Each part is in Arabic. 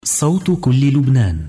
صوت كل لبنان.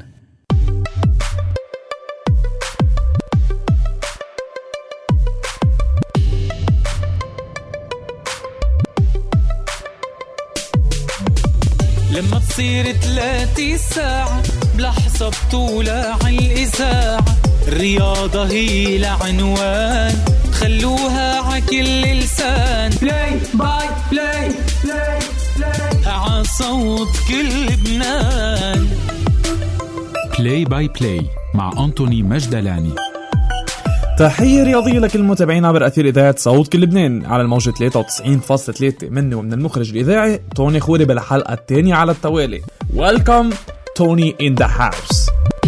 لما تصير 3 ساعة بلحظة بطولة عالإذاعة، الرياضة هي العنوان، خلوها عكل لسان. بلاي باي بلاي بلاي بلاي عصوت كل لبنان. بلاي باي بلاي مع أنتوني مجدلاني. تحية رياضية لكل المتابعين عبر أثير إذاعة صوت كل لبنان على الموجة 93.3 مني ومن المخرج الإذاعي توني خوري بالحلقة الثانية على التوالي. Welcome توني in the house.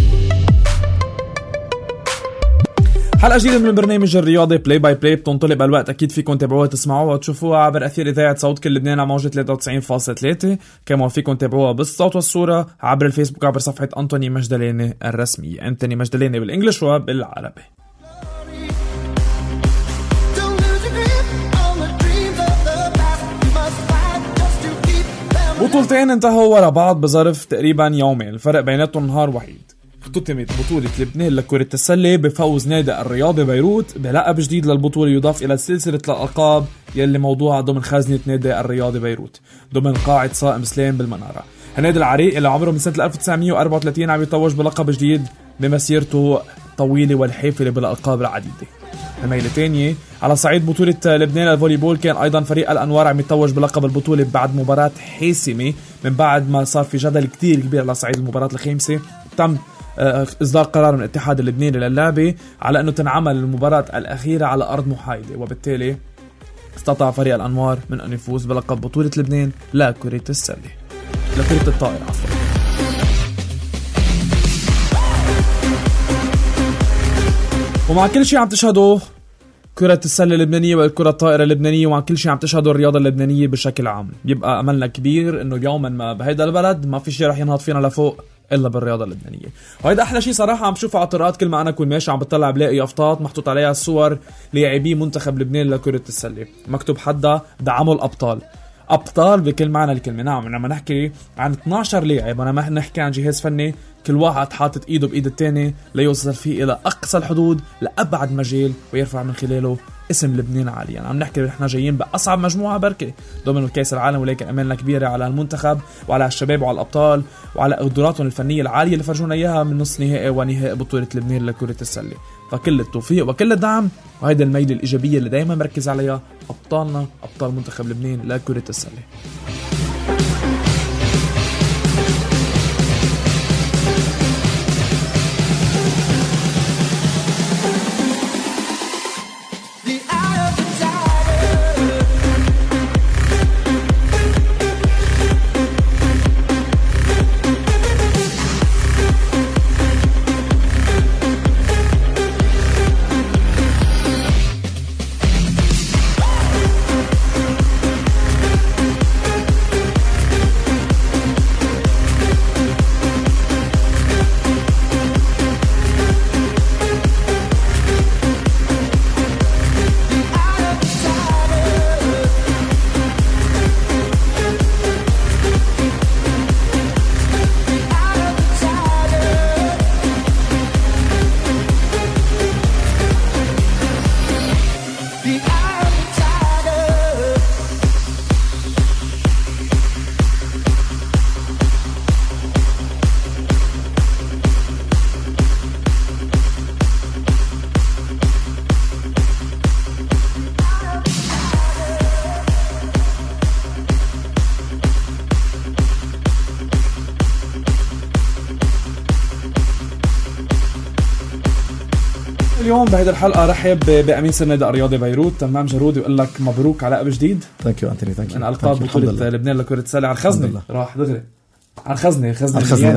حلقة جديدة من البرنامج الرياضي بلاي باي بلاي بتنطلق بالوقت. أكيد فيكم تابعوها تسمعوها وتشوفوها عبر أثير إذاعة صوت كل لبنان على موجة 93.3. كمان فيكم تابعوها بالصوت والصورة عبر الفيسبوك عبر صفحة أنتوني مجدلاني الرسمية، أنتوني مجدلاني بالإنجليش وبالعربي. بطولتين انتهوا ورا بعض بظرف تقريبا يومين، الفرق بيناتهم نهار وحيد. اختتمت بطولة لبنان لكرة السلة بفوز نادي الرياضي بيروت بلقب جديد للبطولة يضاف إلى سلسلة الألقاب يلي موضوعها ضمن خزنة نادي الرياضي بيروت ضمن قاعة صائم سلام بالمنارة. النادي العريق اللي عمره من سنة 1934 عم يتوج بلقب جديد بمسيرته طويلة والحافلة بالألقاب العديدة. الميلة تانية على صعيد بطولة لبنان الفوليبول كان أيضا فريق الأنوار عم يتوج بلقب البطولة بعد مباراة حاسمة من بعد ما صار في جدل كتير كبير على صعيد المباراة الخامسة. تم إصدار قرار من الاتحاد اللبناني للعبة على أنه تنعمل المباراة الأخيرة على أرض محايدة، وبالتالي استطاع فريق الأنوار من أن يفوز بلقب بطولة لبنان لكرة السلة لكرة الطائرة عفوا. ومع كل شيء عم تشهدوا كرة السلة اللبنانية والكرة الطائرة اللبنانية، ومع كل شيء عم تشهدوا الرياضة اللبنانية بشكل عام، يبقى أملنا كبير إنه يوما ما بهيدا البلد ما في شيء رح ينهض فينا لفوق إلا بالرياضة اللبنانية. وهيدا أحلى شيء صراحة عم بشوفه على الطرقات. كل ما أنا كون ماشي عم بطلع بلاقي يافطات محطوط عليها صور لاعبي منتخب لبنان لكرة السلة، مكتوب حدا دعموا الأبطال. أبطال بكل معنى الكلمة. نعم لما نحكي عن 12 لاعب، أنا ما نحكي عن جهاز فني كل واحد حاطط إيده بإيد التاني ليوصل فيه إلى أقصى الحدود لأبعد مجال ويرفع من خلاله اسم لبنان عاليا. عم نحكي إحنا جايين بأصعب مجموعة بركة ضمن كأس العالم، ولكن أملنا كبيرة على المنتخب وعلى الشباب وعلى الأبطال وعلى قدراتهم الفنية العالية اللي فرجونا إياها من نص نهائي ونهائي بطولة لبنان لكرة السلة. فكل التوفيق وكل الدعم، وهيدا الميلة الإيجابية اللي دايما مركز عليها أبطالنا أبطال منتخب لبنان لكرة السلة. اليوم بهيدا الحلقة رحب بأمين سر نادي الرياضي بيروت تمام جرودي، ويقول لك مبروك على لقب جديد. ثانك يو أنتوني، ثانك يو. من ألقاب بطولة لبنان لكرة السلة على الخزنة. راح دغري على الخزنة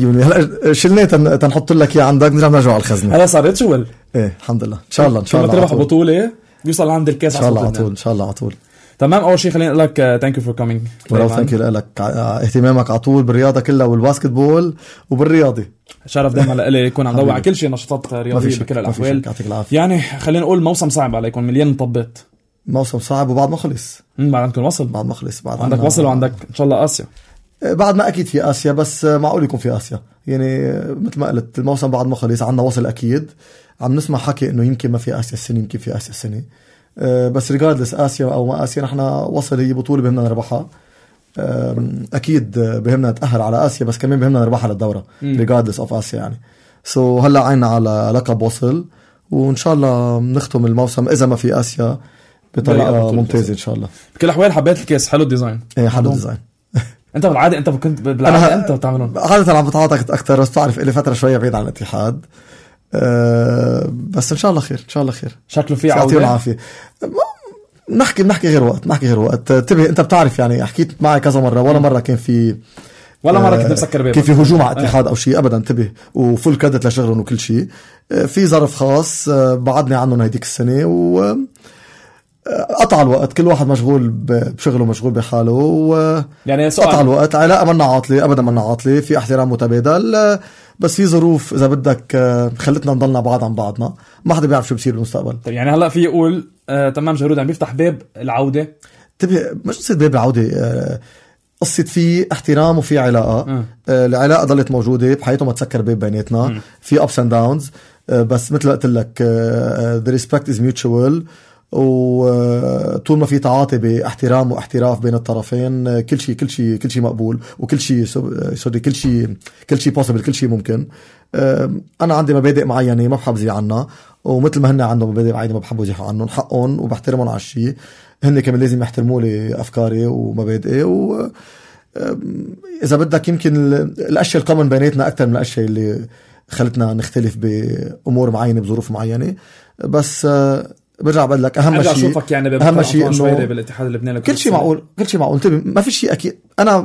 هلا شلناه تنحط لك اياه عندك، نرجع على الخزنة. هلا صارت شغل. ايه الحمد لله. ان شاء الله ان شاء الله تربح بطولة يوصل عند الكاس ان شاء الله على طول، ان شاء الله على طول. تمام. اول شيء خليني اقول لك ثانك يو فور كومينج. ثانك يو لك اهتمامك على طول بالرياضه كلها والباسكتبول وبالرياضي. شرف دائما لإلي يكون عم ضوي على كل شيء نشاطات رياضيه بكل الاحوال. يعني خلينا نقول موسم صعب عليكم، مليان مطبات. موسم صعب وبعد ما خلص. بعد عندكم وصل، بعد ما خلص، بعد عندك وصل وعندك ان شاء الله اسيا. بعد ما اكيد في اسيا، بس معقول يكون في اسيا. يعني مثل ما قلت الموسم بعد ما خلص عنا وصل اكيد، عم نسمع حكي انه يمكن ما في اسيا السنه، يمكن في اسيا السنه. بس ريجاردلس اسيا او ما اسيا، نحن وصل هي بطوله بهمنا نربحها. اكيد بهمنا نتاهل على اسيا، بس كمان بهمنا نربحها للدوره ريجاردلس اوف اسيا يعني. هلا عينا على لقب وصل، وان شاء الله نختم الموسم اذا ما في اسيا بطريقه ممتازه ان شاء الله. بكل الاحوال حبيت الكيس، حلو الديزاين. ايه حلو الديزاين. انت بالعاده انت كنت بالعاده انت بتعملون عاده عم بتعاطك اكثر، بس تعرف لي فتره شويه بعيد عن الاتحاد. بس ان شاء الله خير، ان شاء الله خير. شكله في عوده العافيه. نحكي غير وقت انتبه. انت بتعرف يعني حكيت معي كذا مره، ولا مره كان في ولا مره كنت مسكر بيه كيف في هجوم على الاتحاد او شيء ابدا. انتبه، وفول كريدت لشغلهم وكل شيء. في ظرف خاص بعدني عنهم هيديك السنه، و قطع الوقت، كل واحد مشغول بشغله، مشغول بحاله، و يعني قطع الوقت. علاقه منا عاطله ابدا، منا عاطله، في احترام متبادل، بس في ظروف اذا بدك خلتنا نضلنا بعاد عن بعضنا، ما حدا بيعرف شو بصير بالمستقبل. طيب يعني هلا في يقول تمام جرود عم بيفتح باب العوده. انتبه، مش قصه باب العوده، قصة في احترام وفي علاقة. العلاقة ضلت موجودة بحياته، ما تسكر باب بيناتنا. في ups and downs، بس مثل ما قلت لك the respect is mutual، وطول ما في تعاطي باحترام واحتراف بين الطرفين، كل شيء مقبول، وكل شيء كل شيء possible، كل شيء ممكن. انا عندي مبادئ معينة ما بحب زي عنها، ومثل ما هن عندهم مبادئ معينة ما بحبوا زي عنهم، حقهم وبحترمهم على الشيء. هن كمان لازم يحترموا لي افكاري ومبادئي، و اذا بدك يمكن الاشياء الكومن بيناتنا اكثر من الاشياء اللي خلتنا نختلف بامور معينه بظروف معينه. بس برجع بقول لك اهم شيء، يعني اهم شيء انه بالاتحاد اللبناني كل شيء معقول، كل شيء معقول. انتبه، ما في شيء اكيد.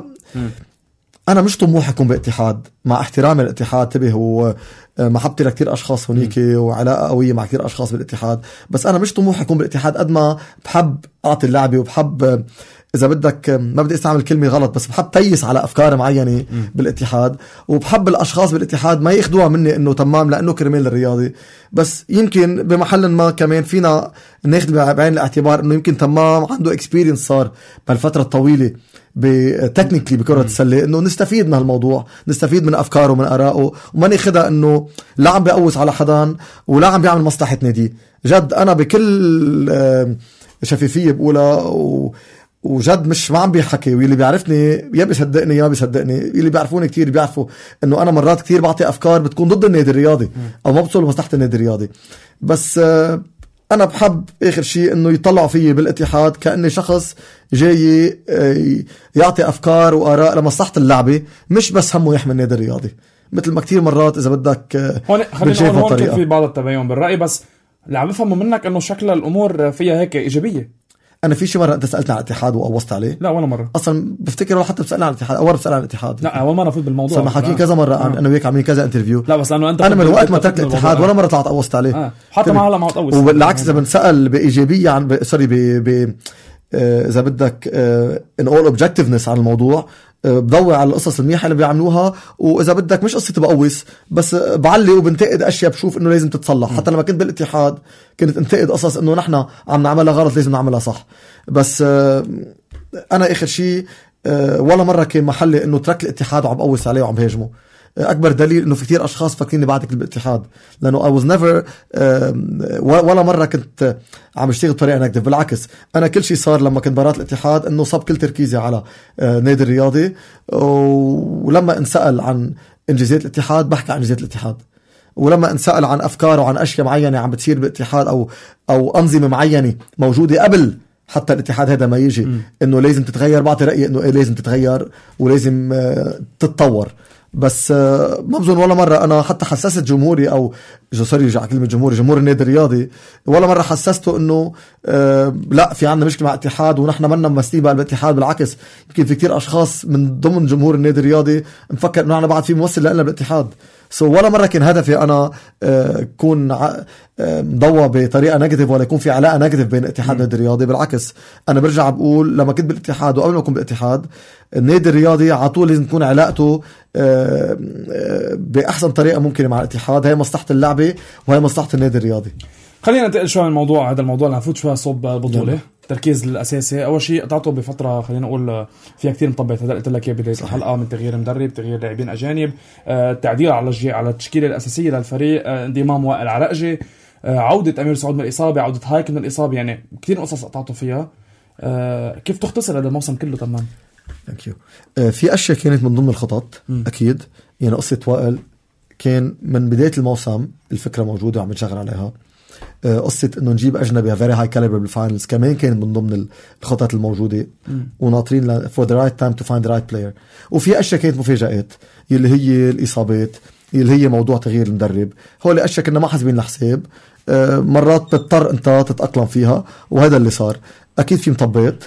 انا مش طموح اكون باتحاد، مع احترامي للاتحاد. انتبه، هو محبتي لكتير اشخاص هونيك، وعلاقه قويه مع كتير اشخاص بالاتحاد، بس انا مش طموح اكون بالاتحاد قد ما بحب اعطي اللعبه، وبحب اذا بدك ما بدي استعمل كلمه غلط، بس بحب تيس على افكار معينه بالاتحاد، وبحب الاشخاص بالاتحاد ما ياخذوها مني انه تمام لانه كرمال الرياضي. بس يمكن بمحل ما كمان فينا ناخذ بعين الاعتبار انه يمكن تمام عنده اكسبيرينس صار بالفتره الطويله بتكنيكلي بكرة السلة، انه نستفيد من هالموضوع، نستفيد من افكاره ومن ارائه، وما ناخدها انه لا عم بيقوس على حدا ولا عم بيعمل مصلحة نادي. جد انا بكل شفافية بقولها، وجد مش ما عم بيحكي، واللي بيعرفني يا بيصدقني يا ما بيصدقني. اللي بيعرفوني كتير بيعرفوا انه انا مرات كتير بعطي افكار بتكون ضد النادي الرياضي او ما بتصل لمصلحة النادي الرياضي. بس انا بحب اخر شيء انه يطلعوا فيي بالاتحاد كأني شخص جاي يعطي افكار واراء لمصلحة اللعبة، مش بس همه يحمي النادي الرياضي، مثل ما كتير مرات اذا بدك خلينا نقول هون في بعض التباين بالرأي. بس اللي عم بفهمه منك انه شكل الامور فيها هيك ايجابية. انا في شي مره انت سالتني عن الاتحاد وقوصت عليه؟ لا ولا مره اصلا بفتكر ولا حتى بسالني عن الاتحاد، اول مره بسال عن الاتحاد. لا اول مره فوت بالموضوع، صرنا حاكيين كذا مره عن انا وياك عاملين كذا انترفيو. لا بس لانه انت انا من وقت ما تركت الاتحاد ولا مره طلعت قوصت عليه. حتى ما هلا ما تقوص. وبالعكس اذا بنسال بايجابيه عن اذا بدك ان اول اوبجكتيفنس عن الموضوع، بضوي على القصص المنيحه اللي بيعملوها، واذا بدك مش قصه بقوس بس بعلي وبنتقد اشياء بشوف انه لازم تتصلح. حتى لما كنت بالاتحاد كنت انتقد قصص انه نحن عم نعملها غلط لازم نعملها صح. بس انا اخر شيء ولا مره كان محلي انه ترك الاتحاد وعم بقوس عليه وعم بهاجمه. اكبر دليل انه في كتير اشخاص فاكريني بعدك بالاتحاد، لانه I was never ولا مره كنت عم اشتغل بطريقه نيجاتيف. بالعكس انا كل شيء صار لما كنت برات الاتحاد انه صب كل تركيزي على نادي الرياضي، ولما انسأل عن انجازات الاتحاد بحكي عن انجازات الاتحاد، ولما انسأل عن افكار وعن اشياء معينه عم بتصير بالاتحاد او انظمه معينه موجوده قبل حتى الاتحاد هذا ما يجي انه لازم تتغير، بعطي رايي انه لازم تتغير ولازم تتطور. بس ما بظن ولا مرة أنا حتى حسست جمهوري أو رجع كلمة جمهور النادي الرياضي، ولا مرة حسسته إنه لا في عنا مشكلة مع الاتحاد ونحن منا ممثلين بقى الاتحاد. بالعكس يمكن في كتير أشخاص من ضمن جمهور النادي الرياضي مفكر إنه أنا بعد في ممثل لنا بالاتحاد. ولا مرة كان هدفي أنا كون مضوى بطريقة نيجاتيف ولا يكون في علاقة نيجاتيف بين الاتحاد والنادي الرياضي. بالعكس أنا برجع بقول لما كنت بالاتحاد وقبل ما أكون بالاتحاد، النادي الرياضي عطول لازم تكون علاقته بأحسن طريقة ممكنة مع الاتحاد. هي مصلحة اللعبة وهي مصلحة النادي الرياضي. خلينا ننتقل شوي من الموضوع هذا الموضوع نفوت شوي صوب البطوله. التركيز الاساسي اول شيء قطعته بفتره خلينا نقول فيها كثير مطبات. هذا قلت لك يا بدايه الحلقه من تغيير مدرب، تغيير لاعبين اجانب، التعديل على التشكيله الاساسيه للفريق، انضمام وائل عرقجي، عوده امير سعود من الاصابه، عوده هايك من الاصابه، يعني كثير قصص قطعته فيها. كيف تختصر هذا الموسم كله تمام؟ ثانك يو. في اشياء كانت من ضمن الخطط اكيد، يعني قصه وائل كان من بدايه الموسم الفكره موجوده وعم نشتغل عليها. قصة انه نجيب اجنبي very high caliber بالفاينلز كمان كان من ضمن الخطط الموجودة، وناطرين for the right time to find the right player. وفي اشياء كانت مفاجآت اللي هي الاصابات، اللي هي موضوع تغيير المدرب. هول اشياء كنا ما حاسبين الحساب، مرات بتضطر انت تتأقلم فيها، وهذا اللي صار. اكيد في مطبات،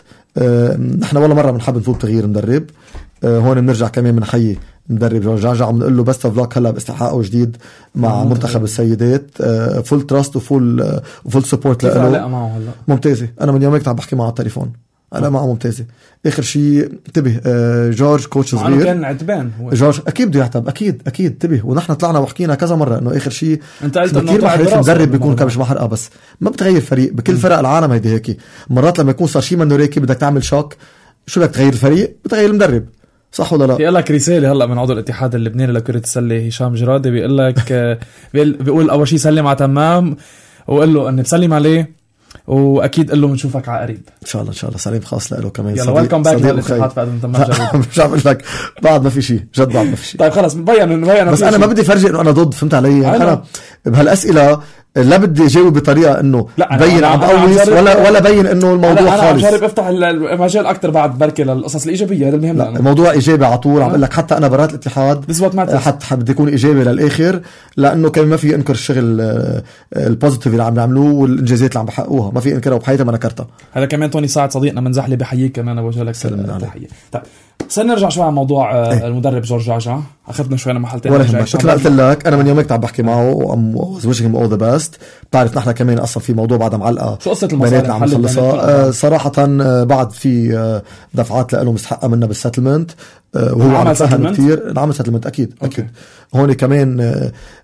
نحن ولا مرة بنحب نفوت تغيير مدرب. هون بنرجع كمان بنحيي مدرب جورج جعجع وبنقول له بست اوف لك هلا باستحقاقه جديد مع منتخب السيدات. فول تراست وفول سبورت له. ممتازه. انا من يومك عم بحكي معه على التليفون، انا معه ممتازه. اخر شيء انتبه، جورج كوتش صغير كان عتبان جورج، اكيد بده يعتب، اكيد انتبه. ونحن طلعنا وحكينا كذا مره انه اخر شيء انت قلت انه كثير محرك المدرب بيكون كبش محرقه، بس ما بتغير فريق. بكل فرق العالم هيدي هيك. مرات لما يكون صار شيء منه ريكي بدك تعمل شوك، شو بدك تغير الفريق؟ بتغير المدرب، صح ولا لا؟ بيقول لك رساله هلا من عضو الاتحاد اللبناني لكرة السله هشام جرادي، بيقول لك بيقول اول شيء سلم على تمام، وقال له اني بسلم عليه، واكيد قال له بنشوفك على قريب ان شاء الله سلام خاص له كمان. يلا ويلكم باك للاتحاد فقدم تمام جرادي. مش عم اقول لك بعد ما في شيء، جد بعد ما في شيء. طيب خلص بين بس انا ما بدي فرجي انه انا ضد، فهمت علي؟ انا بهالاسئله لا بدي اجاوب بطريقه انه بين عم بقوس ولا بين انه الموضوع خالص. انا جرب افتح المجال اكثر بعد بركي للقصص الايجابيه، هذا المهم. لا الموضوع ايجابي على طول. عم بقول لك حتى انا برات الاتحاد حتى بدي يكون ايجابي للاخر، لانه كمان ما في انكر الشغل البوزيتيف اللي عم يعملوه والانجازات اللي عم بحققوها، ما في انكرها وبحياتي ما نكرتها. هذا كمان توني سعد صديقنا من زحله بحييك كمان، بوجه لك تحيه. طيب نرجع شوي على موضوع المدرب جورج جعجع. اخذنا شوي محلتين ولا همك. مثل قلت لك انا من يومك عم بحكي معه وعم وجههم اول ذا بيست. بتعرف نحن كمان اصلا في موضوع بعدها معلقه. شو قصه المصاري عم نخلصها؟ صراحه بعد في دفعات له مستحقه منا بالسيتلمنت، وهو عم يساهم كثير. عمل سيتلمنت اكيد اكيد. هون كمان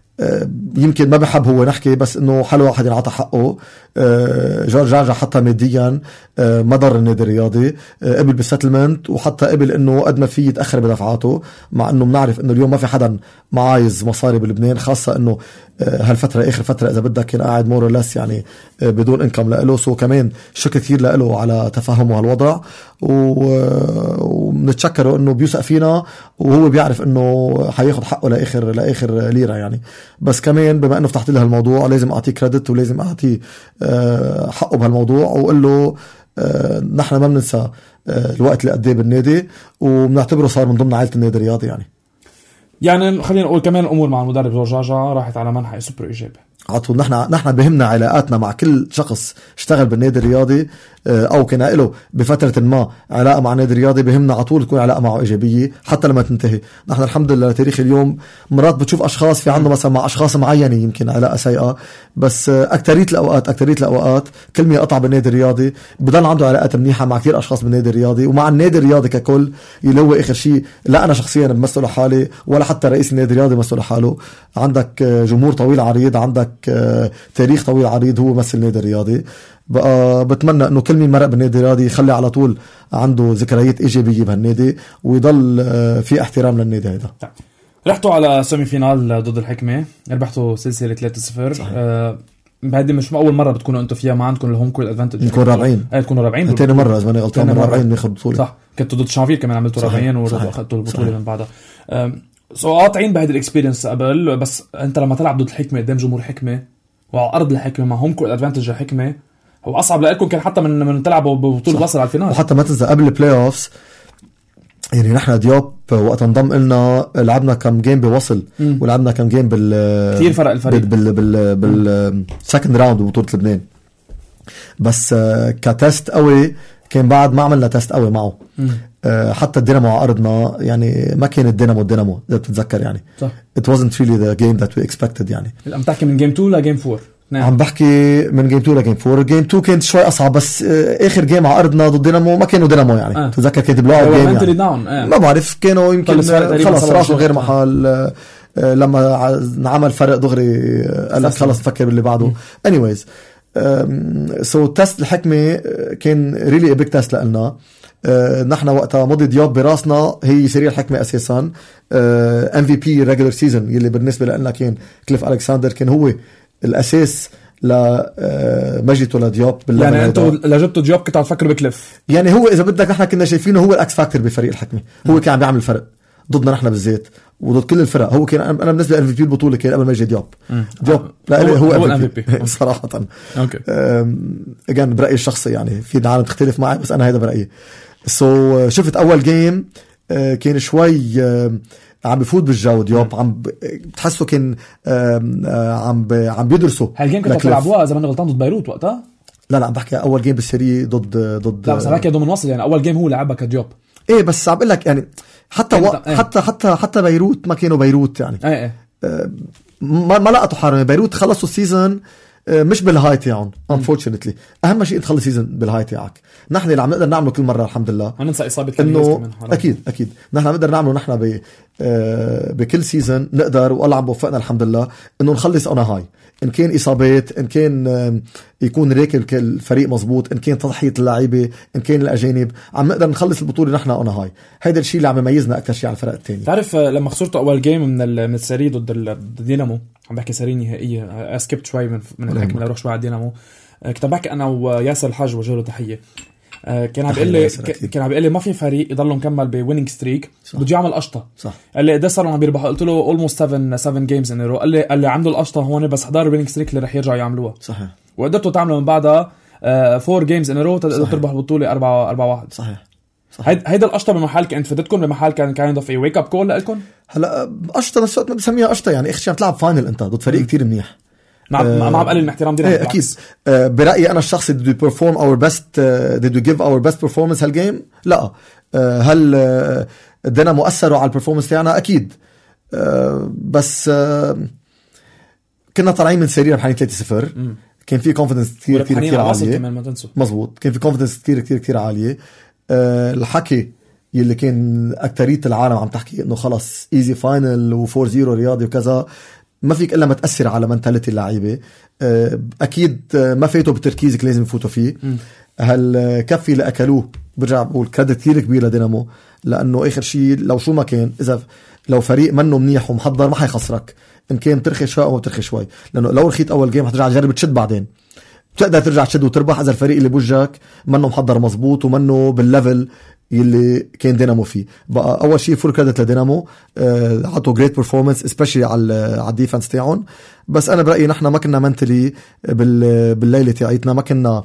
يمكن ما بحب هو نحكي، بس انه حلو واحد ينعطى حقه. جورج جعجع حتى ماديا ما ضر النادي الرياضي، قبل بالسيتلمنت، وحتى قبل انه قد ما في يتاخر بدفعاته، مع انه بنعرف انه اليوم ما في حدا معايز مصاري بلبنان، خاصه انه هالفتره اخر فتره اذا بدك كان قاعد مور لس يعني بدون انكم له. سو كمان شكر كثير له على تفهمه هالوضع، وبنتشكره انه بيوثق فينا، وهو بيعرف انه حياخد حقه لاخر ليره يعني. بس كمان بما انه فتحت له الموضوع لازم اعطيه كريدت، ولازم اعطيه حقه بهالموضوع، وقل له نحن ما بننسى الوقت اللي قديه بالنادي، وبنعتبره صار من ضمن عائله النادي الرياضي يعني خلينا نقول كمان الامور مع المدرب جورج جعجع راحت على منحى سوبر ايجابي على طول. نحن بهمنا علاقاتنا مع كل شخص اشتغل بالنادي الرياضي او كان له بفتره ما علاقه مع النادي الرياضي، بهمنا على طول تكون علاقه معه ايجابيه حتى لما تنتهي. نحن الحمد لله تاريخ اليوم مرات بتشوف اشخاص في عنده مثلا مع اشخاص معينه يمكن علاقه سيئه، بس اكثريه الاوقات كل ما يقطع بالنادي الرياضي بضل عنده علاقات منيحه مع كثير اشخاص بالنادي الرياضي ومع النادي الرياضي ككل. اللي هو اخر شيء لا انا شخصيا بمثل حالي ولا حتى رئيس النادي الرياضي بمثل حاله. عندك جمهور طويل عريض، عندك تاريخ طويل عريض، هو مثل النادي الرياضي. بقى بتمنى انه كل مين مرق بالنادي الرياضي يخلي على طول عنده ذكريات ايجابيه بهالنادي، ويضل في احترام للنادي هذا. رحتوا على سيمي فينال ضد الحكمه، ربحتوا سلسله 3-0. هذه مش اول مره بتكونوا انتم فيها، ما عندكم الهوم كورت ادفانتج، بنكون رابعين. تكونوا رابعين ثاني مره اذا ماني غلطان، من رابعين بناخذ بطوله. صح، كنتوا ضد شانفيل كمان عملتوا رابعين واخذتوا البطوله من بعدها. قاطعين بهذه الاكسبيرينس قبل، بس انت لما تلعب ضد الحكمه قدام جمهور حكمه وعلى ارض الحكمه مع هوم كورت ادفانتج الحكمه، هو اصعب لكم كان حتى من تلعبوا ببطوله وصل على الفينال. وحتى ما تنسى قبل البلاي اوفز يعني نحن دياب وقت انضم لنا لعبنا كم جيم بوصل، ولعبنا كم جيم كثير فرق الفريق بالسكند راوند ببطوله لبنان. بس كتست قوي كان بعد ما عملنا تست قوي معه. حتى الدينامو على ارضنا يعني ما كان الدينامو اذا بتتذكر يعني. صح. It wasn't really the game that we expected يعني. عم تحكي من جيم 2 لجيم 4. نعم. عم بحكي من جيم 2 لجيم 4. جيم 2 كانت شوي اصعب، بس اخر جيم على ارضنا ضد دينامو ما كانوا دينامو يعني. تتذكر كانت بلوعوا جيم يعني. ما بعرف كانوا يمكن خلص راسه غير محل. لما نعمل فرق دغري قال لك خلص نفكر باللي بعده. anyways سو تست الحكمة كان ريلي بيج تست لنا. نحن وقتها مضي دياب براسنا هي سرير الحكمة أساسا. MVP regular season يلي بالنسبة لنا كان كليف ألكساندر، كان هو الأساس لمجلته لدياب. يعني انتوا لجبتوا دياب كنتوا تفكروا بكليف؟ يعني هو اذا بدك نحن كنا شايفينه هو الاكس فاكتور بفريق الحكمة. هو كان عم بيعمل فرق ضدنا نحن بالذات وضد كل الفرق. هو كان انا بالنسبه لي MVP البطوله كان قبل ما يجي دياب. دياب لا هو MVP صراحه. اوكي اجان برايي الشخصي، يعني في عالم تختلف معي بس انا هذا برايي. شفت اول جيم كان شوي عم بفوت بالجو دياب، عم بتحسه كان عم بيدرسوا. هالجيم كنتوا تلعبوها اذا ما غلطان ضد بيروت وقتها؟ لا عم بحكي اول جيم بالسيري ضد لا بس بحكي ضمن وصل، يعني اول جيم هو لعبها كدياب. ايه بس عم بقول لك يعني حتى بيروت ما كانوا بيروت يعني ما لقطوا حرمه. بيروت خلصوا السيزون مش بالهاي تاعهم unfortunately. اهم شيء تخلص سيزون بالهاي تاعك. نحن اللي عم نقدر نعمله كل مره الحمد لله ما ننسى اصابه انه اكيد نحن عم نقدر نعمله. نحن بكل سيزون نقدر والله عم بوفقنا الحمد لله انه نخلص اون هاي، ان كان اصابات، ان كان يكون ريكل الفريق مزبوط، ان كان تضحيه اللعيبه، ان كان الاجانب، عم نقدر نخلص البطوله نحن اون هاي. هيدا الشيء اللي عم يميزنا اكثر شيء على الفرق الثاني. تعرف لما خسرتوا اول جيم من السيري ضد دينامو، عم بحكي سيري نهائيه، اسكبت شوي من الحكمه لروح شوي على دينامو. كنت بحكي انا وياسر الحاج وجه له تحيه. كان عم بيقول لي ما في فريق يضل مكمل بويننج ستريك بده يعمل قشطه. صح. قال لي قد صاروا عم بيربحوا؟ قلت له اولموست 7 جيمز ان رو. قال لي عنده القشطه هون بس حضار الويننج ستريك اللي رح يرجعوا يعملوها. صحيح. وقدرتوا تعملوا من بعدها 4 جيمز ان رو تقدروا تربحوا البطوله 4-1. صحيح. هيدا القشطه بمحل كانت فدتكم، بمحل كان يضيف ويك اب كول لكم. هلا قشطه بس ما بسميها قشطه، يعني اخر شيء عم تلعب فاينل انت ضد فريق كتير منيح. ما عم بقلل من احترام دينا. اكيد. برايي انا الشخصي did we perform our best did we give our best performance هالجيم؟ لا. هل دينا مؤثروا على البرفورمانس تاعنا؟ اكيد. بس كنا طالعين من سيريا بحالين 3-0. كان في كونفيدنس كتير عاليه. مزبوط. كان في كونفيدنس كتير عاليه. الحكي يلي كان اكترية العالم عم تحكي انه خلص ايزي فاينل و4-0 رياضي وكذا، ما فيك الا ما تاثر على منتاليتي اللعيبه. اكيد ما فاتوا بالتركيز اللي لازم يفوتوا فيه. هالكفي اللي اكلوه برجع بقول كريدت كتير كبير لدينامو، لانه اخر شيء لو شو ما كان اذا لو فريق منه منيح ومحضر ما حيخسرك، ان كان ترخي شوي او ما ترخي شوي، لانه لو رخيت اول جيم حترجع تجرب تشد، بعدين بتقدر ترجع تشد وتربح اذا الفريق اللي بوجهك منه محضر مزبوط ومنه بالليفل يلي كان دينامو فيه. بقى اول شيء فول كريدت لدينامو، عطوا جريت بيرفورمانس اسبيشلي على الديفنس تاعهم. بس انا برايي نحن ما كنا منتلي بالليله تاعتنا، ما كنا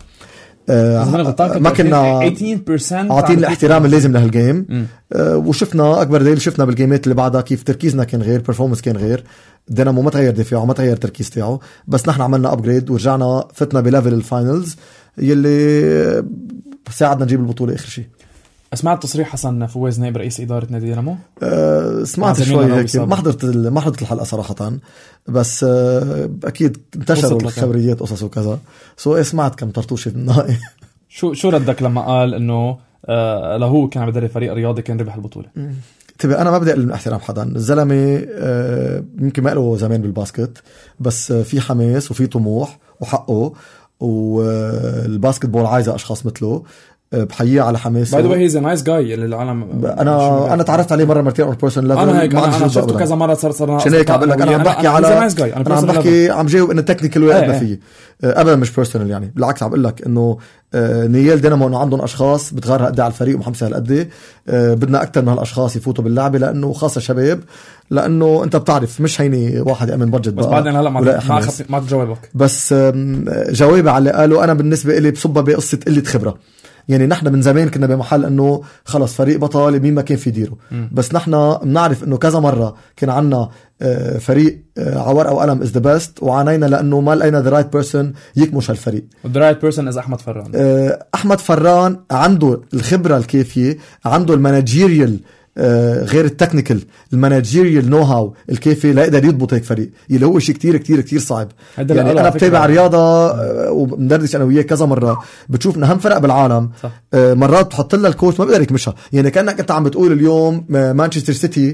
عاطين الاحترام اللازم لهالجيم. وشفنا اكبر دليل شفنا بالجيمات اللي بعدها كيف تركيزنا كان غير، بيرفورمانس كان غير. دينامو ما تغير دفاعه، ما تغير تركيز تاعه، بس نحن عملنا ابجريد ورجعنا فتنا بليفل الفاينلز يلي ساعدنا نجيب البطوله اخر شيء. سمعت تصريح حسن فواز نائب رئيس إدارة نادي دينامو؟ سمعت شوي هيك، ما حضرت الحلقة صراحة، بس أكيد انتشروا الخبريات قصص وكذا. سمعت كم طرطوشة بالنهاية. شو ردك لما قال إنه لهو كان عم يدرب فريق رياضي كان ربح البطولة؟ تبقى أنا ما بدي أقلل من احترام حدا. الزلمة يمكن ما له زمان بالباسكت، بس في حماس وفي طموح وحقه، والباسكت بول عايزة أشخاص مثله. بحييه على حماسه. باي ذا واي هيز ا نايس جاي اللي العالم انا تعرفت عليه مره مرتين اون بيرسونال ليفل. انا هيك انا شفته كذا مره صرنا عشان هيك عم بقول لك انا عم بحكي على انا عم بحكي عم جاوب انه تكنيكال وقت ما فيه ابدا مش بيرسونال. يعني بالعكس عم بقول لك انه نيال دينامو انه عندهم اشخاص بتغار قد على الفريق ومحمسه هالقد. بدنا اكثر من هالاشخاص يفوتوا باللعبه، لانه خاصه شباب، لانه انت بتعرف مش هيني واحد يامن بادجت. بس بعدين هلا ما تجاوبك، بس جوابي على اللي قاله انا بالنسبه لي بصبها بقصه قله خبره. يعني نحن من زمان كنا بمحل انه خلص فريق بطل مين ما كان في يديره، بس نحن بنعرف انه كذا مرة كان عنا فريق عورقة وقلم is the best، وعانينا لانه ما لقينا the right person يكمش هالفريق. the right person is احمد فران. احمد فران عنده الخبرة الكافية، عنده المانجيريال غير التكنيكال، المانجيريال نو هاو الكافي لا يقدر يضبط هيك فريق، اللي هو شيء كتير كتير كتير صعب. يعني انا بتابع رياضه وبندردش انا وياك كذا مره، بتشوف ان اهم فرق بالعالم مرات بتحط لها الكوتش ما بيقدر يكمشها. يعني كانك انت عم بتقول اليوم مانشستر سيتي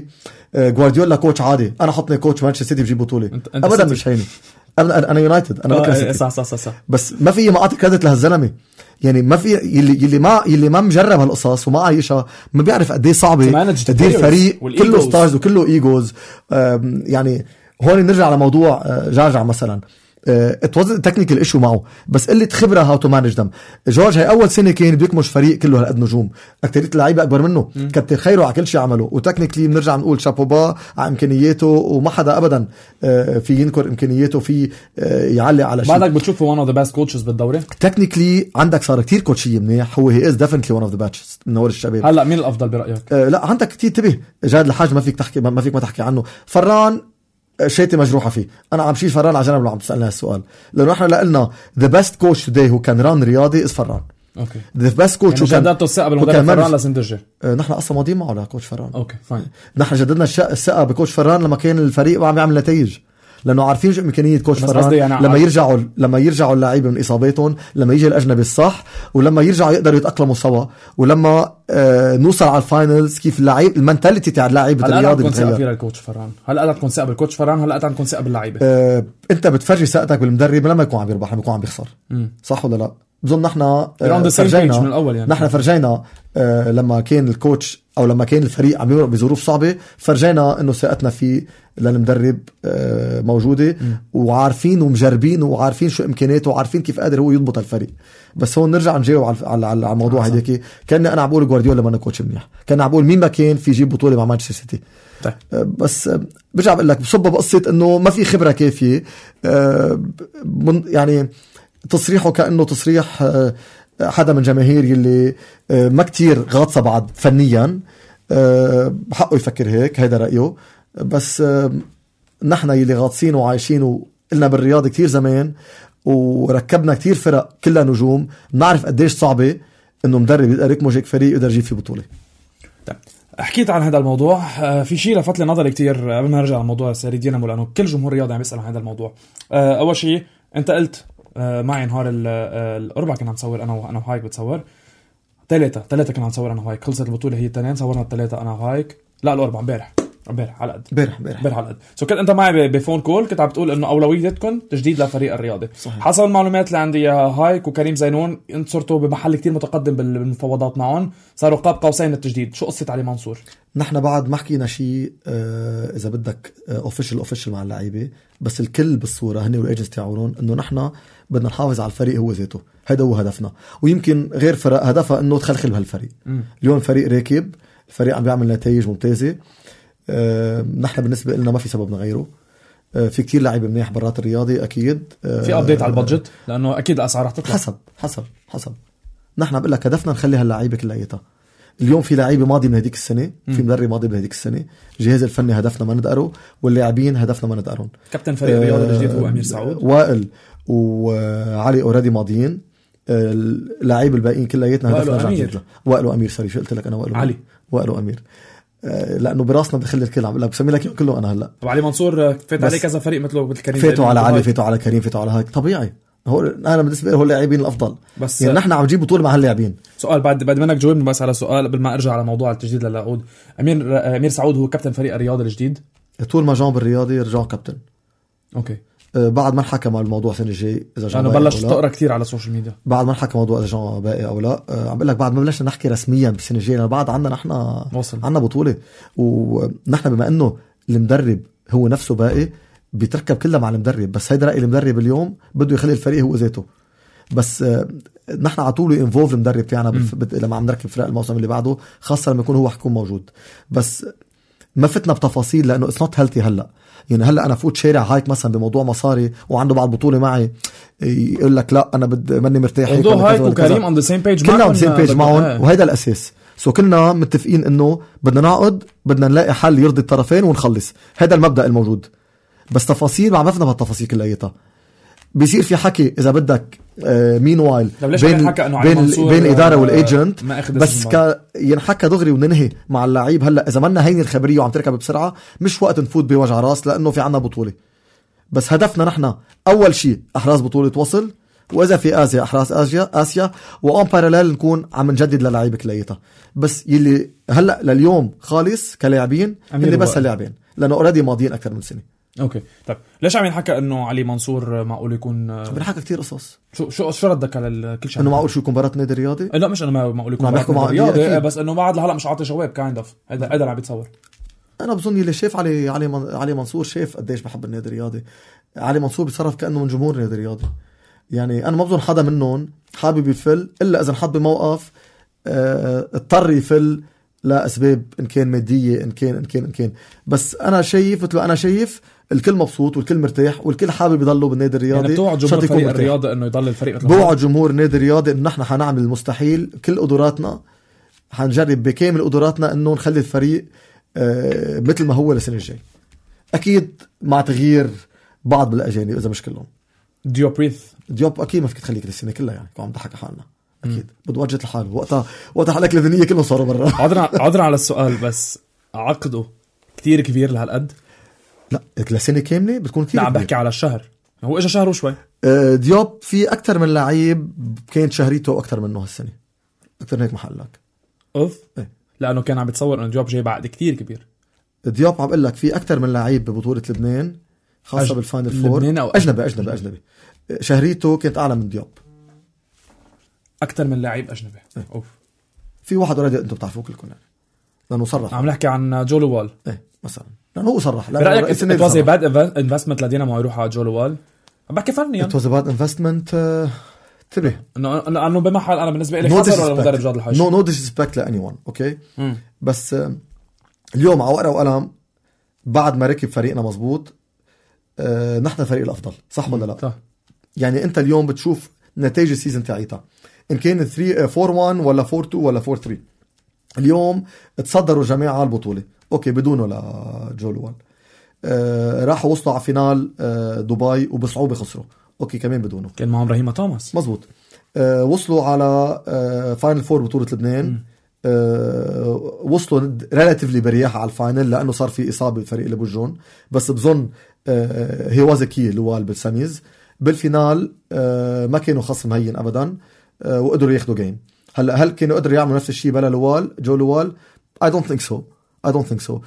جوارديولا كوتش عادي، انا حطني كوتش مانشستر سيتي بجيب بطوله ابدا، مش هيني. انا يونايتد، انا بكره سيتي. صح. بس ما في ما اعطي كريدت لهالزلمه، يعني ما في يلي ما مجرب هالقصص وما عايشها ما بيعرف قد ايه صعبه تدير فريق كله ستارز وكله ايجوز. يعني هون نرجع على موضوع جعجع مثلا. it wasn't technical issue معه، بس قلة خبرة how to manage them. جورج هاي أول سنة كان بيكمش فريق كله هالقد نجوم، أكترية اللعيبة أكبر منه، كتر خيره على كل شيء عمله، وتكنيكلي بنرجع نقول شابوبا على إمكانياته، وما حدا أبدا في ينكر إمكانياته، في يعلق على شيء. بعدك بتشوفه one of the best coaches بالدوري. تكنيكلي عندك صار كتير كوتشية منيح، هو he is definitely one of the best من أول الشباب. هلا مين الأفضل برأيك؟ لا عندك كتير تبه. جاد الحاج ما فيك تحكي، ما فيك ما تحكي عنه. فران شيتي مجروحة فيه. أنا عم شيل فران على جنب لو عم تسألنا هالسؤال، لأنه إحنا لقلنا the best coach today هو كان ران رياضي is فران. أوكي. the best coach يعني جددته الثقة بالمدرب فران لسندجي. نحن أصلا ماضيين معه لكوتش فران. أوكي فاين. نحن جددنا الثقة بكوتش فران لما كان الفريق وعم يعمل نتائج، لأنه عارفين شو إمكانية كوتش فران. يعني لما يرجعوا اللاعبين من إصاباتهم، لما يجي الأجنبي الصح، ولما يرجعوا يقدروا يتأقلموا سوا، ولما نوصل على الفاينلز، كيف اللاعب المنتاليتي تاع اللاعب الرياضي بتغير. هلا الكوتش فران، هلا تكون ثقة بالكوتش فران، هلا تكون ثقة باللاعيبة. أنت بتفرجي ثقتك بالمدرب لما يكون عم يربح، لما يكون عم يخسر. صح ولا لا؟ بظن نحنا فرجينا من الأول، يعني نحن فرجينا لما كان الكوتش أو لما كان الفريق عم يمرق بظروف صعبة، فرجينا إنه ثقتنا فيه للمدرب موجودة، وعارفين ومجربين وعارفين شو إمكانياته وعارفين كيف قادر هو يضبط الفريق. بس هون نرجع نجاوب على الموضوع هيك. كان أنا عبقول جوارديولا لما كوتش منيح، كان عبقول مين ما كان في يجيب بطولة مع مانشستر سيتي. بس برجع بقول لك بصبه بقصة إنه ما في خبرة كافية. يعني تصريحه كأنه تصريح حدا من جماهير يلي ما كتير غاطسة بعد فنيا، بحقه يفكر هيك، هيدا رأيه. بس نحن يلي غاطسين وعايشين وقلنا بالرياضة كتير زمان، وركبنا كتير فرق كلها نجوم، نعرف قديش صعبة انه مدرب يقدر يكمج هيك فريق يقدر يجيب فيه بطولة. حكيت عن هذا الموضوع، في شيء لفت لي نظري كتير قبل ما نرجع على الموضوع ساري دينامو، لأنه كل جمهور رياضي عم يسأل عن هذا الموضوع. أول شيء أنت قلت معي نهار الأربعاء كنا نصور أنا وهايك، بتصور ثلاثة كنا نصور أنا وهايك، خلصت البطولة هي التنين، صورنا الثلاثة أنا وهايك. لا الأربعاء امبارح على قد امبارح على قد. كنت أنت معي بفون كول، كنت عم بتقول إنه أولويتكم تجديد للفريق الرياضي. صحيح. حسب المعلومات اللي عندي يا هايك وكريم زينون، انت صرتوا بمحل كتير متقدم بالمفاوضات معهم، صاروا قاب قوسين التجديد. شو قصة علي منصور؟ نحن بعد ما حكينا شيء إذا بدك اوفيشال مع اللعيبة، بس الكل بالصورة هني والايجنتس تاعون إنه نحن بدنا نحافظ على الفريق هو ذاته، هذا هو هدفنا. ويمكن غير فرق هدفها إنه تخلخل بهالفريق. اليوم فريق راكب، الفريق عم بيعمل نتائج ممتازة. نحن بالنسبة لنا ما في سبب نغيره. في كتير لعيبة منيح برات الرياضي أكيد. في أبديت على البادجت، لأنه أكيد الأسعار رح تطلع حسب. نحن بقول لك هدفنا نخلي هاللعيبة كلياتها. اليوم في لعيبة ماضي من هديك السنة، في مدرب ماضي من هديك السنة، الجهاز الفني هدفنا ما ندقره، واللاعبين هدفنا ما ندقرهم. كابتن فريق الرياضة الجديد هو أمير سعود، وائل وعلي أوريدي ماضيين. اللاعب الباقيين كلياتنا هدفنا نرجع. وائل وأمير سوري، شو قلت لك أنا؟ وائل وأمير. لأنه براسنا دخل الكل، عم بقول لك بسمي لك كله أنا هلا. طب علي منصور فات عليه كذا فريق مثله مثل كريم، فاتوا على علي، فاتوا على كريم، فاتوا على هاك، طبيعي. هو أنا بالنسبة لي هو اللاعبين الأفضل، بس يعني نحن عم نجيب بطولة مع هاللاعبين. سؤال بعد منك جاوبني بس على سؤال قبل ما أرجع على موضوع التجديد للعقود. أمير سعود هو كابتن فريق الرياضي الجديد، طول ما جان بالرياضي رجع كابتن. أوكي. بعد ما نحكى مع الموضوع السنة الجاي إذا جان، أنا بلشت تقرأ كتير على السوشيال ميديا، بعد ما نحكى موضوع إذا جان باقي أو لا. عم بقول لك بعد ما بلشنا نحكي رسميا بالسنة الجاية، بعد عنا نحن عنا بطولة، ونحن بما إنه المدرب هو نفسه باقي بيتركب كلها مع المدرب. بس هيدا رأي المدرب اليوم، بده يخلي الفريق هو ذاته. بس نحن على طول انفولف المدرب تاعنا لما عم نركب فرق الموسم اللي بعده، خاصة لما يكون هو حكون موجود. بس ما فتنا بتفاصيل لأنه it's not healthy هلأ. يعني هلأ أنا فوت شارع هايك مثلا بموضوع مصاري وعنده بعض بطولة معي، يقول لك لا أنا ماني مرتاح. موضوع هايك وكريم on the same page، كلنا on the same page معهم، وهيدا الأساس. كلنا متفقين إنه بدنا نعقد، بدنا نلاقي حل يرضي الطرفين ونخلص. هذا المبدأ الموجود. بس تفاصيل ما عرفنا بهالتفاصيل كلياتها. بيصير في حكي إذا بدك مين وايل بين الإدارة والإيجنت، بس ينحكى دغري وننهي مع اللعيب. هلأ إذا منا هين الخبرية وعم تركب بسرعة، مش وقت نفوت بوجع راس، لأنه في عنا بطولة. بس هدفنا نحن أول شيء أحراز بطولة وصل، واذا في اسيا احراس اسيا وان باراليل نكون عم نجدد للاعيبه كليتها. بس يلي هلا لليوم خالص كلاعبين اللي بس اللاعبين لانه اوريدي ماضيين اكثر من سنه. اوكي طيب ليش عم ينحكى انه علي منصور معقول يكون بنحكى كتير قصص. شو ردك على كل شيء؟ انه معقول شو يكون مباراه نادي رياضي؟ لا مش انه معقول يكون مباراه رياضي بس انه بعد لهلا مش عاطي جواب كايند اوف. هذا عم بيتصور. انا بظن اللي شايف علي منصور شايف قديش بحب النادي الرياضي. علي منصور بيتصرف كانه من جمهور النادي الرياضي. يعني انا ما بظن حدا منهم حابب يفل الا اذا انحط بموقف اضطر يفل لاسباب ان كان ماديه ان كان بس انا شايف مثل انا شايف الكل مبسوط والكل مرتاح والكل حابب يضلوا بالنادي الرياضي. يعني بتوعد جمهور فريق الرياضي انه يضل الفريق مثل بوعد جمهور النادي الرياضي انه نحن حنعمل المستحيل كل قدراتنا حنجرب بكامل قدراتنا انه نخلي الفريق مثل ما هو للسنه الجاي. اكيد مع تغيير بعض بالاجانب اذا مش كلهم. ديوب اكيد ما فيك تخليك السنه كلها يعني عم نضحك حالنا اكيد بده وجهه الحال وقتها حالك الذنيه كلهم صاروا برا. عذرا على السؤال بس عقده كتير كبير لهالقد؟ لا لسنه كامله بتكون كتير. لا عم بحكي على الشهر. هو اجى شهر وشوي. ديوب في اكثر من لعيب كانت شهريته اكثر منه هالسنه اكثر من هيك محلك ايه؟ لانه كان عم بتصور انه ديوب جاي بعد كتير كبير. ديوب عم بقول لك في اكثر من لعيب ببطوله لبنان خاصه بالفاينل فور اجنبي شهريته كانت اعلى من ديوب. اكثر من لاعب اجنبي. اوف. في واحد اوريدي انتم بتعرفوه كلكم يعني لانه صرح. عم نحكي عن جولوال. ايه مثلا لانه هو صرح. برايك اتوازي باد انفستمنت لدينامو يروح على جولوال؟ عم بحكي فنيا اتوازي باد انفستمنت. انتبه انه بمحل انا بالنسبه لي خسر ولا مدرب جاد الحج. نو ديسبكت لاني ون اوكي. بس اليوم على ورقه وقلم بعد ما ركب فريقنا مزبوط نحن الفريق الافضل صح ولا لا؟ صح. يعني انت اليوم بتشوف نتائج السيزون تاعيتها ان كان 3-4-1 ولا 4-2 ولا 4-3 اليوم تصدروا جماعة البطولة اوكي بدونه لجولوال. راحوا وصلوا على فينال دبي وبصعوبة خسروا اوكي كمان بدونه. كان معهم رهيمة توماس مزبوط. وصلوا على فاينل فور بطولة لبنان. وصلوا ريلاتيفلي برياحة على الفاينل لأنه صار في إصابة بفريق اللي بوجون بس بظن هي وازكي لوال بالسميز بالفينال ما كانوا خصم هين أبدا وقدروا ياخدوا جيم. هل كانوا قدروا يعملوا نفس الشيء بلا لوال I don't think so.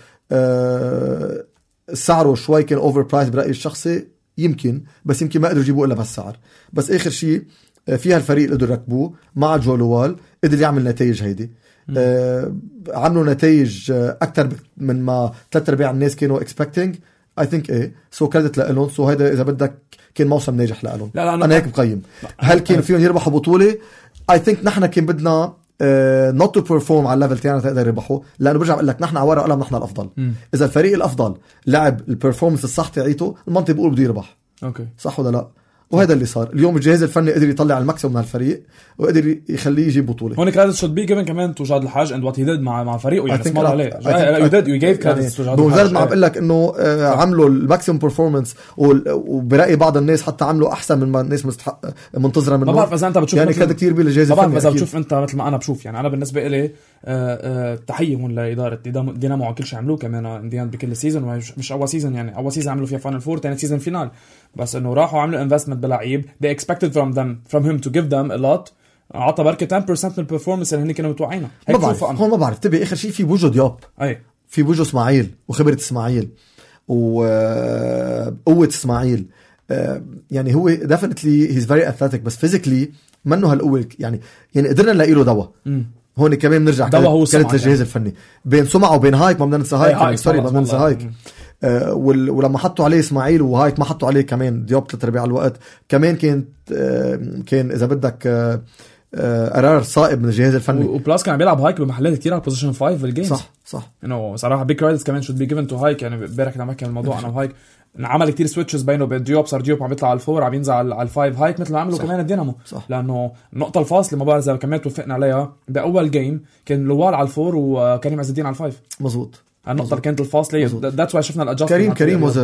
سعره شوي كان اوفر برايس برأيي الشخصي يمكن بس يمكن ما قدروا يجيبوه إلا بهالسعر. بس آخر شيء فيها الفريق اللي قدروا يركبوه مع جولوال قدر يعمل نتائج هيدي. عملوا نتائج أكتر من ما 3/4 الناس كانوا expecting I think سو كردت لألون سو هيدا إذا بدك كان موسم ناجح لألون. لا أنا هيك بقيم. هل كانوا فيهم يربحوا بطولة؟ I think نحن كان بدنا not to perform على الليفل تاعنا تقدر يربحوا لأنه برجع بقول لك نحن على ورقة قلم نحن الأفضل. إذا الفريق الأفضل لعب البرفورمانس الصح تاعيته المنطق بيقول بده يربح. أوكي. صح ولا لا؟ وهذا اللي صار اليوم. الجهاز الفني قدر يطلع الماكسيموم من الفريق وقدر يخليه يجيب بطوله. هون كريدت شود بي جيفن كمان تو جاد الحاج اند وات هي ديد مع فريقه يعني اسمع عليه يو ديد يو جيف كريدت تو جاد الحاج. ما عم بقول لك انه عملوا الماكسيموم برفورمانس وبرايي بعض الناس حتى عملوا احسن من ما الناس مستحق منتظره منه. ما بعرف اذا انت بتشوف يعني كذا كثير بالجهاز الفني. ما بعرف اذا بتشوف انت مثل ما انا بشوف يعني انا بالنسبه لي تحيه هون لاداره دينامو على كل شيء عملوه كمان انديان بكل سيزون مش اول سيزون يعني اول سيزون عملوا فيها فاينل فور ثاني سيزون فينال بس انه راحوا عملوا انفستمنت بلعيب they expected from him to give them a lot عطى بركة 10% من البرفورمانس اللي هن كانوا متوقعينه. ما بعرف هون ما بعرف تبي اخر شيء في بوجو ديوب في بوجو اسماعيل وخبرة اسماعيل وقوة اسماعيل يعني هو definitely he's very athletic بس physically منه هالقوة يعني قدرنا نلاقي له دواء. هون كمان بنرجع كانت الجهاز الفني بين سمعه وبين هايك ما بدنا ننسى هايك سوري ما بدنا ننسى هايك. ولما حطوا عليه اسماعيل وهايك ما حطوا عليه كمان ديوب 3/4 الوقت كمان كان اذا بدك قرار صائب من الجهاز الفني. وبلاس كان بيلعب هايك بمحلات كتير على بوزيشن 5 بالجيمز. صح انه صراحه بيج كريدتس كمان شود بي جيفن تو هايك يعني امبارح كنا بنحكي عن الموضوع انا وهايك عمل كتير سويتشز بينه وبين ديوب. صار ديوب عم بيطلع على الفور عم ينزل على الفايف هايك مثل ما عملوا كمان الدينامو. لانه النقطه الفاصله ما بعرف اذا كمان توفقنا عليها باول جيم كان لوال على الفور وكريم عز الدين على الفايف. مظبوط النقطه اللي كانت الفاصله ذاتس واي شفنا الادجستمنت. كريم واز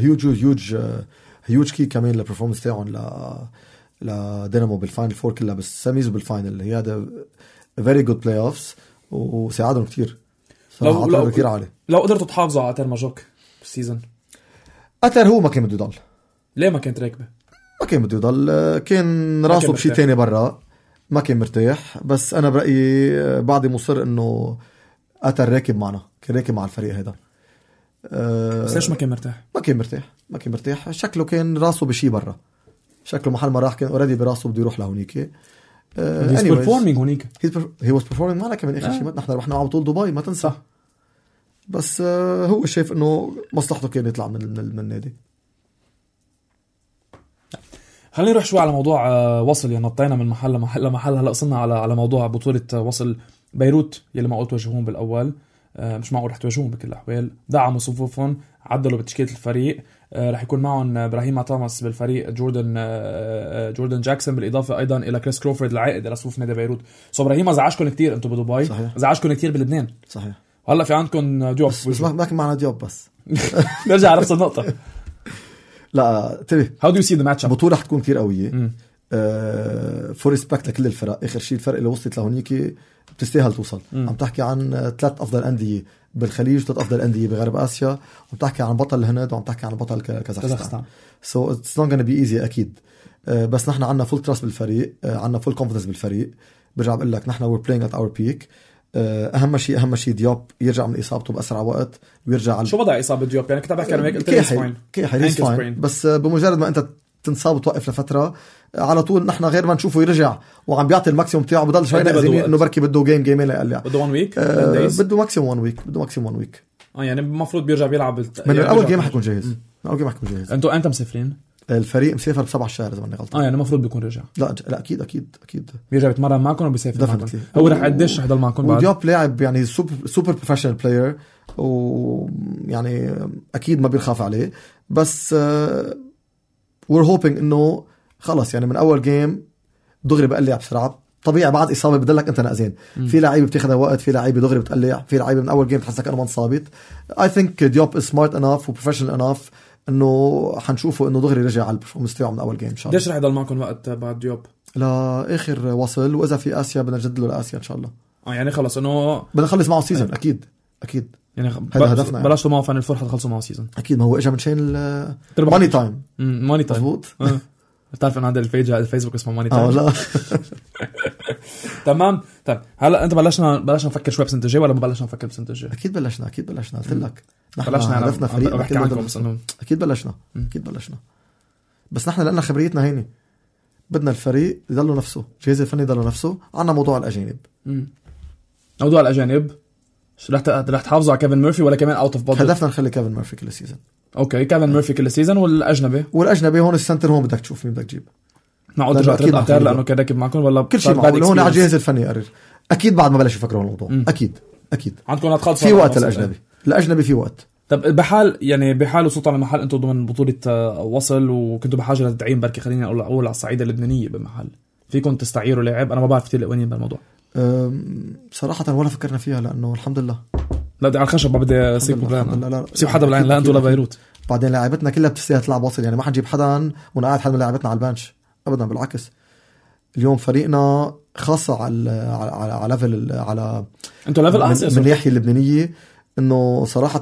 هيوج كي كمان للبرفورمانس تاعهم لدينامو بالفاينل فور كلها بالسيميز وبالفاينل. هي هذا فيري جود بلاي اوفز وساعدهم كتير صراحه كتير عالي. لو قدرتوا تحافظوا على اتر ماجوك بالسيزون اتر هو ما كان بده يضل. ليه ما كانت راكبه؟ كان بده يضل، كان راسه بشي تاني برا، ما كان مرتاح. بس انا برأيي بعدي مصر انه قتل راكب معنا، كان راكب مع الفريق هذا. بس ليش ما كان مرتاح؟ ما كان مرتاح. شكله كان راسه بشي برا، شكله محل ما راح كان اوريدي براسه بده يروح لهونيك. he's performing هونيك. he was performing معنا كمان آخر شيء. نحن رحنا على بطولة دبي ما تنسى. بس هو شايف انه مصلحته كان يطلع من النادي. خلينا نروح شوي على موضوع وصل. يعني نطينا من محل لمحل. هلا وصلنا على موضوع بطولة وصل بيروت يلي ما قلت واجهوهم بالاول. مش معقول رح تواجهوهم بكل الاحوال. دعموا صفوفهم، عدلوا بتشكيلة الفريق. رح يكون معهم ابراهيم توماس بالفريق، جوردن جاكسون، بالاضافه ايضا الى كريس كروفورد العائد الى صفوف نادي بيروت. سو ابراهيم زعجكم كتير انتم بدبي، زعجكم كتير بلبنان. صحيح. هلا في عندكم ديوب بس ما كان معنا ديوب. بس نرجع على نفس النقطه. لا تبي هاو دو يو سي ذا ماتش اب؟ بطوله حتكون كتير قويه. فور ريسبكت لكل الفرق. اخر شيء الفرق اللي وصلت لهونيك بتستاهل توصل. عم تحكي عن 3 افضل انديه بالخليج، 3 افضل انديه بغرب اسيا، وعم تحكي عن بطل الهند، وعم تحكي عن بطل كازاخستان. سو اتس نوت غانا بي ايزي اكيد. بس نحن عندنا فول تراست بالفريق، عندنا فول كونفيدنس بالفريق. برجع بقول لك نحن وير بلاينج ات اور بيك. اهم شيء ديوب يرجع من اصابته باسرع وقت ويرجع. شو وضع اصابه ديوب؟ يعني كنت بحكي انا هيك قلت لي اسبوعين. بس بمجرد ما انت تنصاب وتوقف لفتره على طول نحن غير ما نشوفه يرجع وعم بيعطي الماكسيموم تاعه بضل شوي نازلين انه بركي بده جيمين يقلع. بده 1 ويك، بده ماكسيموم 1 ويك، بده ماكسيموم 1 ويك. يعني المفروض بيرجع بيلعب من اول جيم حيكون جاهز. من اول جيم حيكون جاهز. انتوا امتى مسافرين؟ الفريق مسافر ب7 الشهر اذا ماني غلطان. يعني المفروض بيكون رجع. لا اكيد بيرجع بيتمرن معكم وبيسافر معكم. هو رح قديش رح يضل معكم بعد؟ وديوب لاعب يعني سوبر بروفيشنال بلاير، ويعني اكيد ما بيخاف عليه. بس وير هوبينج انه خلص يعني من اول جيم دغري بقلع بسرعه. طبيعي بعد اصابه بدلك انت ناقزين. في لعيبه بتاخذ وقت، في لعيبه دغري بتقلع، في لعيبه من اول جيم تحسك انه ما انصابت. اي ثينك ديوب از سمارت انف وبروفيشنال انف انه حنشوفه انه دغري رجع على البرفورمانس تاعه من اول جيم ان شاء الله. ليش رح يضل معكم وقت بعد ديوب؟ لاخر وصل، واذا في اسيا بدنا نجدد له لاسيا ان شاء الله. يعني خلص انه بدنا نخلص معه سيزون. اكيد يعني هذا هدفنا. بلشتوا معه فان الفرحه تخلصوا معه سيزون. اكيد ما هو اجى من شين ماني تايم. مظبوط. بتعرف انه عندي البيج على الفيسبوك اسمه ماني تايم. لا تمام. طيب هلا انت بلشنا نفكر شوي بسنة الجاي ولا ما بلشنا نفكر بسنة الجاي؟ اكيد بلشنا قلت لك بلشنا هدفنا فريق. بحكي عنكم بس انه اكيد بلشنا. بس نحن لنا خبريتنا هيني. بدنا الفريق يضل نفسه، الجهاز الفني يضل نفسه. عنا موضوع الاجانب. موضوع الاجانب رح تحافظوا على كيفن ميرفي ولا كمان اوت اوف بودجت؟ هدفنا نخلي كيفن ميرفي كل سيزون. اوكي كيفن ميرفي كل سيزون. والاجنبي هون السنتر هون بدك تشوف مين بدك تجيب. معقول ترجع ترد اعتار لانه كان راكب معكم ولا كل شيء معقول؟ هون على الجهاز الفني يقرر. اكيد بعد ما بلش يفكروا الموضوع. اكيد عندكم هتخلصوا في وقت. الاجنبي في وقت. طب بحال وصلتوا على محل انتم ضمن بطولة وصل وكنتوا بحاجة لتدعيم بركي، خليني اقول على الصعيدة اللبنانية بمحل فيكم تستعيروا لاعب. انا ما بعرف كثير القوانين بالموضوع صراحة ولا فكرنا فيها لانه الحمد لله لا على الخشب ما بدي اسيب سيب حدا بالعين. لا انتوا لبيروت. بعدين لاعبتنا كلها بتستاهل تلعب وصل. يعني ما حنجيب حدا ونقعد حدا من لاعبتنا على البنش ابدا، بالعكس. اليوم فريقنا خاصة على ليفل على انتوا ليفل احسن من الناحية اللبنانية. انه صراحة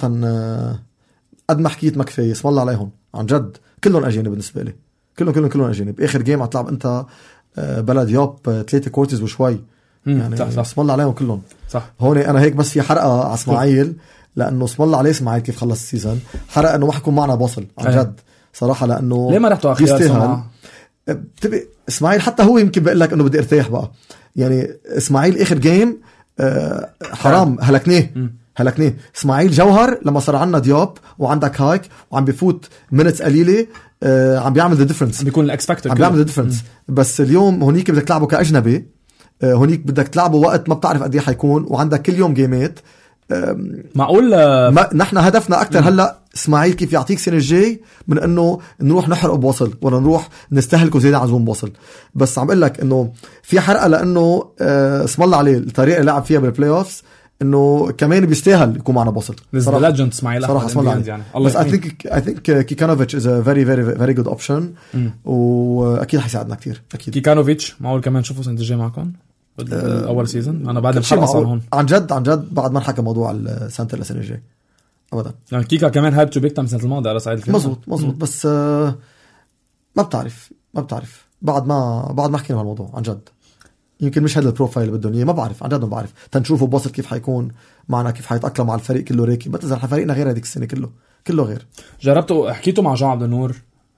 قد ما حكيت ما كفاية. اسم الله عليهم عن جد. كلهم اجانب بالنسبة لي. كلهم اجانب. اخر جيم عتلعب انت بلد يوب 3 كورتز وشوي. يعني اسم الله عليهم كلهم. صح. هون انا هيك بس في حرقة على اسماعيل لانه اسم الله عليه اسماعيل كيف خلص السيزون. حرقة انه ما حكون معنا بوصل عن جد صراحة. لانه ليه ما رحتوا اخيرا؟ بتبقى اسماعيل حتى هو يمكن بقول لك انه بدي ارتاح بقى. يعني اسماعيل اخر جيم حرام هلكناه. اسماعيل جوهر لما صار عنا ديوب وعندك هايك وعم بفوت منتس قليله عم بيعمل ذا ديفرنس. بيكون الاكس فاكتور عم بيعمل ذا ديفرنس. بس اليوم هونيك بدك تلعبه كاجنبي. هونيك بدك تلعبه وقت ما بتعرف قد ايه حيكون وعندك كل يوم جيمات. معقول نحن هدفنا اكثر هلا اسماعيل كيف يعطيك سنه الجاي من انه نروح نحرق بوصل ولا نروح نستهلكه زياده عن زوم بوصل. بس عم بقول لك انه في حرقه لانه اسم الله عليه الطريقه اللي لعب فيها بالبلاي اوفز انه كمان بيستاهل يكون معنا بوصل صراحه. ليجند اسماعيل صراحه اسم الله يعني. بس I think كيكانوفيتش is a very good option. واكيد حيساعدنا كتير. اكيد كيكانوفيتش معقول كمان نشوفه سنه الجاي معكم اول سيزون. انا بعد محرص على هون عن جد بعد ما نحكى موضوع السنتر السنه الجاي ابدا. يعني كيكا كمان هايب تو بيك تايم السنه الماضيه على صعيد الفيلم. مزبوط. بس ما بتعرف ما بتعرف بعد ما حكينا هالموضوع عن جد. يمكن مش هذا البروفايل اللي بدهم اياه، ما بعرف عن جد ما بعرف. تنشوفه بوصل كيف حيكون معنا، كيف حيتأقلم مع الفريق كله ريكي. بتنزل فريقنا غير هذيك السنة كله غير. جربته حكيته مع جان عبد النور.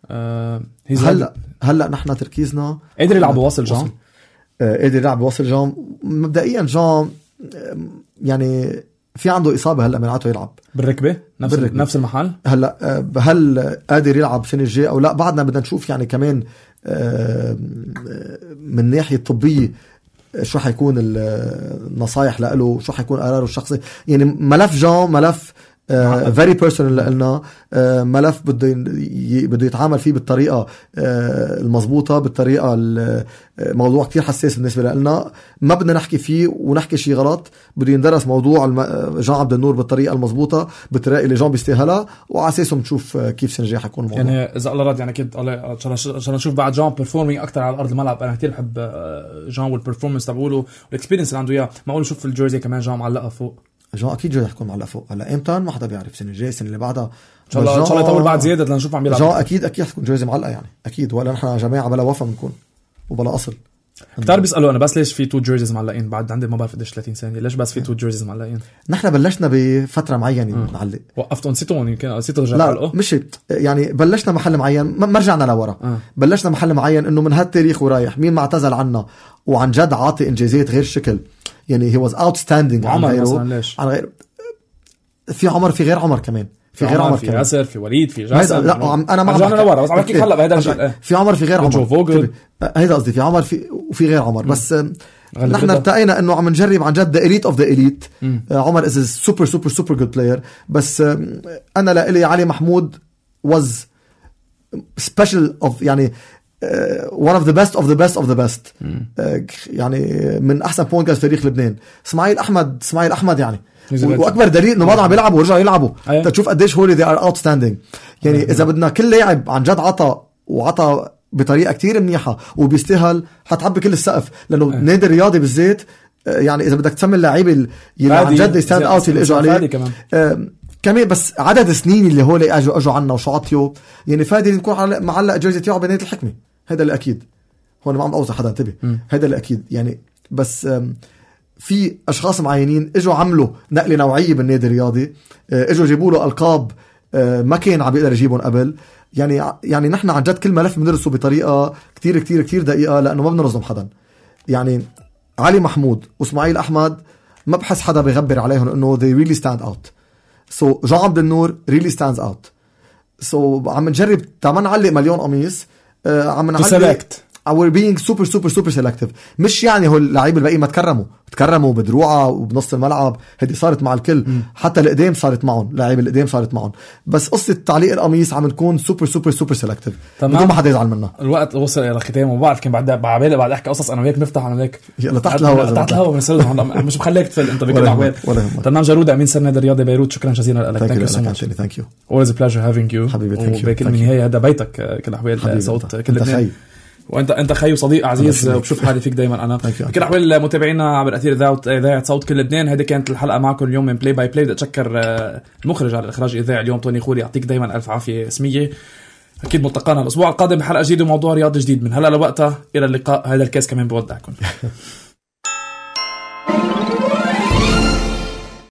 هلا نحن تركيزنا قادر يلعب بوصل جان. قادر يلعب بوصل جان. مبدئيا جان يعني في عنده إصابة هلا منعته يلعب بالركبة نفس المحل. هلا هل قادر يلعب سنة الجاي او لا بعدنا بدنا نشوف يعني كمان من ناحية طبية شو حيكون النصايح له، شو حيكون قراره الشخصي. يعني ملف جان ملف very personal لنا، ملف بده يتعامل فيه بالطريقة المضبوطة، بالطريقة الموضوع كتير حساس بالنسبة لنا، ما بدنا نحكي فيه ونحكي شيء غلط. بده يندرس موضوع جان عبد النور بالطريقة المضبوطة، بالطريقة اللي جان بيستاهلها، وعلى اساسه نشوف كيف سنة الجاي حيكون الموضوع. يعني اذا الله راد يعني اكيد عشان نشوف بعد جان بيرفورمينج اكثر على ارض الملعب. انا كتير بحب جان والبرفورمانس تبعوله والاكسبيرينس اللي عنده اياه. معقول نشوف في الجيرزي كمان جان معلقة فوق. جان اكيد جاي يحكون معلق فوق. هلا امتى ما حدا بيعرف، سنه الجاي السنه اللي بعدها ان شاء الله يطول بعد زياده لنشوف عم بيلعب. جان اكيد حتكون جايزه معلقه يعني اكيد، ولا نحن جماعه بلا وفا بنكون وبلا اصل. كتار بيسالوا انا بس ليش في 2 جيرزيز معلقين بعد عندي ما بعرف قديش 30 سنه، ليش بس في 2 جيرزيز معلقين؟ نحن بلشنا بفتره معينه نعلق. وقفتوا نسيتوا يمكن نسيتوا رجعوا لا مش يعني بلشنا محل معين ما رجعنا لورا. بلشنا محل معين انه من هالتاريخ ورايح مين ما اعتزل عنا وعن جد عاطي انجازات غير شكل. يعني هي واز اوتستاندينج عن غيره. عن غير في عمر، في غير عمر كمان، في غير عمر، في ياسر، في وليد، في جاسم. لا انا ما رجعنا لورا بس عم بحكي هلا بهذا الشيء. في عمر، في غير عمر، هيدا قصدي. في عمر وفي غير عمر. بس نحن ارتقينا انه عم نجرب عن جد the elite of the elite. عمر is a super good player. بس انا لإلي علي محمود was special of يعني one of the best of the best of the best. يعني من احسن بوينت جارد في تاريخ لبنان. اسماعيل احمد يعني واكبر دليل انه بعضهم بيلعبوا ورجعوا يلعبوا. تشوف قديش هولي they are outstanding. يعني اذا بدنا كل لاعب عن جد عطى بطريقه كتير منيحه وبيستاهل، حتعبي كل السقف. لانه نادي الرياضي بالذات يعني اذا بدك تسمي اللعيبه اللي عن جد يستاند اوت اللي اجوا عليه كمان بس عدد سنين اللي هولي اجوا عنا وشو عطيوا. يعني فادي نكون معلق جايزه تاعه بنادي الحكمه. هذا اللي اكيد. هون ما عم اوصى حدا انتبه. هذا اللي اكيد. يعني بس في اشخاص معينين اجوا عملوا نقله نوعيه بالنادي الرياضي، اجوا جيبوا له القاب ما كان عم بيقدر يجيبهم قبل. يعني نحن عن جد كل ملف بندرسه بطريقه كتير كتير كتير دقيقه لانه ما بنظلم حدا. يعني علي محمود واسماعيل احمد ما بحس حدا بيغبر عليهم انه they really stand out. so جان عبد النور really stands out. so عم نجرب تعال نعلق مليون قميص. عم نعلق we're being super selective. مش يعني هو اللعيبه الباقي ما تكرموا بدروعه وبنص الملعب. هذه صارت مع الكل، حتى القدام صارت معهم، لاعب القدام صارت معهم. بس قصه تعليق القميص عم نكون super selective بدون ما حدا يزعل منا. الوقت وصل الى ختام وبعرف كان بعد احكي قصص انا وياك نفتح انا وياك يلا تحت الهواء مش مخليك تفل انت بكل الاحوال. برنامج جرودة امين سر نادي الرياضي بيروت. شكرا جزيلا لك. thank you always a pleasure having you حبيبي. وبكل النهايه هذا بيتك كل احوال صوت كل اثنين. وانت خي وصديق عزيز وبشوف حالي فيك دايما. انا بكل احوال متابعينا عبر اثير اذاعه صوت كل لبنان. هذه كانت الحلقه معكم اليوم من بلاي باي بلاي. بدي اتشكر المخرج على الاخراج الاذاعي اليوم طوني خوري. يعطيك دايما الف عافيه سميه. اكيد ملتقانا الاسبوع القادم بحلقه جديده وموضوع رياضي جديد. من هلا لوقتها الى اللقاء. هذا الكاس كمان بودعكم.